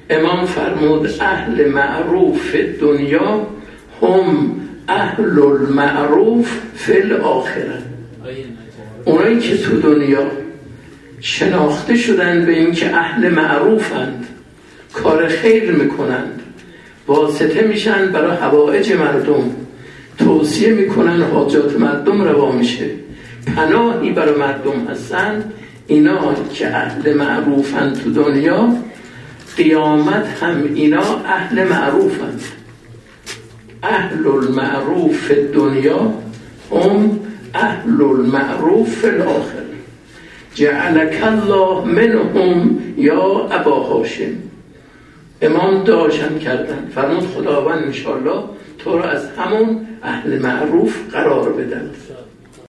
امام فرمود اهل معروف دنیا هم اهل المعروف فی الاخره. اونایی که تو دنیا شناخته شدن به این که اهل معروفند، کار خیر میکنند، واسطه میشن برای حوائج مردم، توصیه میکنن حاجات مردم روا میشه، پناهی برای مردم هستن، اینا که اهل معروفند تو دنیا، قیامت هم اینا اهل معروفند. اهل المعروف دنیا هم اهل المعروف فی الاخره. جعلک الله منهم یا ابا هاشم. امام داشتن کردن، فرمود خداوند انشاءالله تو رو از همون اهل معروف قرار بدن.